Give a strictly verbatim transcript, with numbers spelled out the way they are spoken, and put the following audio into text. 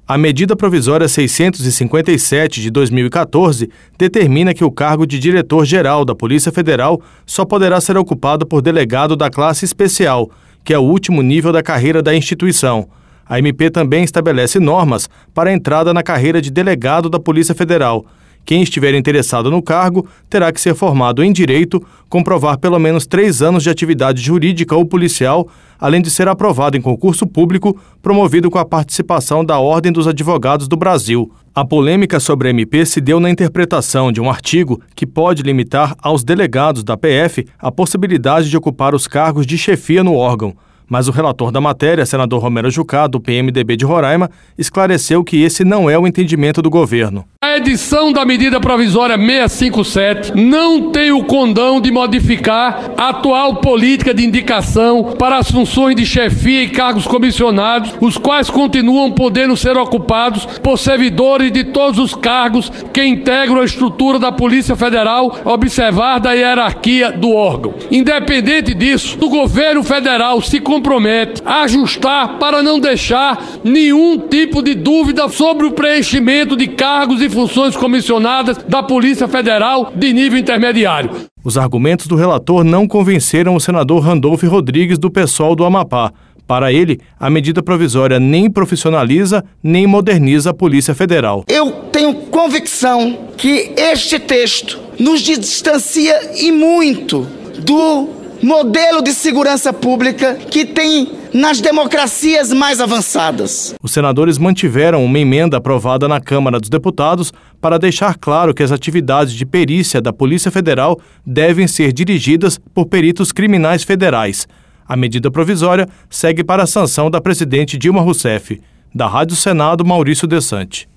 A medida provisória seiscentos e cinquenta e sete de dois mil e quatorze determina que o cargo de diretor-geral da Polícia Federal só poderá ser ocupado por delegado da classe especial, que é o último nível da carreira da instituição. A M P também estabelece normas para a entrada na carreira de delegado da Polícia Federal. Quem estiver interessado no cargo terá que ser formado em Direito, comprovar pelo menos três anos de atividade jurídica ou policial, além de ser aprovado em concurso público, promovido com a participação da Ordem dos Advogados do Brasil. A polêmica sobre a M P se deu na interpretação de um artigo que pode limitar aos delegados da P F a possibilidade de ocupar os cargos de chefia no órgão. Mas o relator da matéria, senador Romero Jucá, do P M D B de Roraima, esclareceu que esse não é o entendimento do governo. A edição da medida provisória seiscentos e cinquenta e sete não tem o condão de modificar a atual política de indicação para as funções de chefia e cargos comissionados, os quais continuam podendo ser ocupados por servidores de todos os cargos que integram a estrutura da Polícia Federal, observada a hierarquia do órgão. Independente disso, o governo federal se compromete a ajustar para não deixar nenhum tipo de dúvida sobre o preenchimento de cargos e funções comissionadas da Polícia Federal de nível intermediário. Os argumentos do relator não convenceram o senador Randolfo Rodrigues, do PSOL do Amapá. Para ele, a medida provisória nem profissionaliza, nem moderniza a Polícia Federal. Eu tenho convicção que este texto nos distancia e muito do modelo de segurança pública que tem nas democracias mais avançadas. Os senadores mantiveram uma emenda aprovada na Câmara dos Deputados para deixar claro que as atividades de perícia da Polícia Federal devem ser dirigidas por peritos criminais federais. A medida provisória segue para a sanção da presidente Dilma Rousseff. Da Rádio Senado, Maurício Desante.